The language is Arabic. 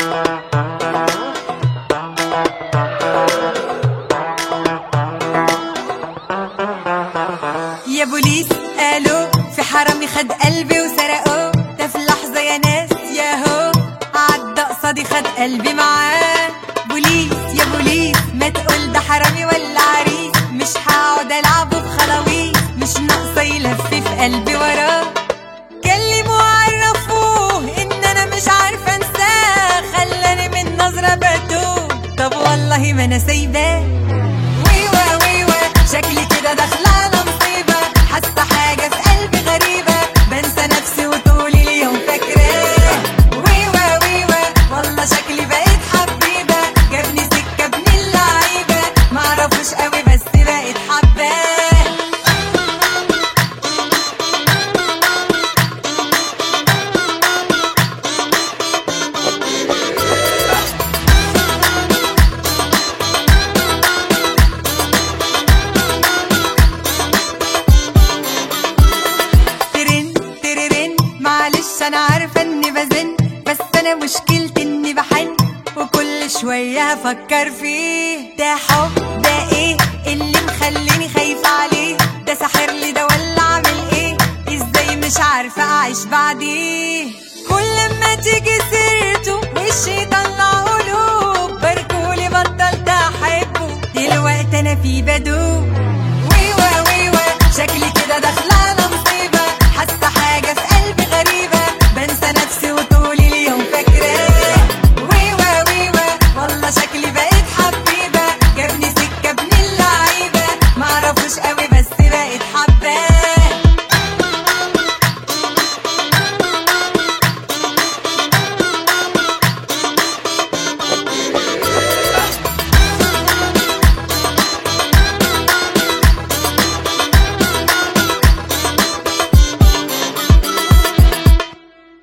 يا بوليس قالوا في حرامي خد قلبي وسرقوه، ده في لحظة يا ناس ياهو عدى قصادي خد قلبي معاه. بوليس يا بوليس ما تقول ده حرامي ولا عريس، مش هقعد العبه بخلاويص، مش ناقصة يلف في قلبي وراه. كلموا عرفوه ان انا مش عارفة انساه، خلاني من نظرة بتوه، طب والله ما انا سايباه. ويوا ويوا شكلي كده داخلة على مصيبة، حاسة حاجة في قلبي غريبة، بنسى نفسي وطول اليوم فاكراه. ويوا ويوا والله شكلي بقيت حبيبة، جابني سكة ابن اللعيبة، معرفوش قوي بس بقيت حباه. معلش انا عارفه اني بزن، بس انا مشكلتي اني بحن وكل شويه افكر فيه. ده حب ده ايه اللي مخليني خايفه عليه؟ ده ساحر لي ده ولا عامل ايه؟ ازاي مش عارفه اعيش بعديه؟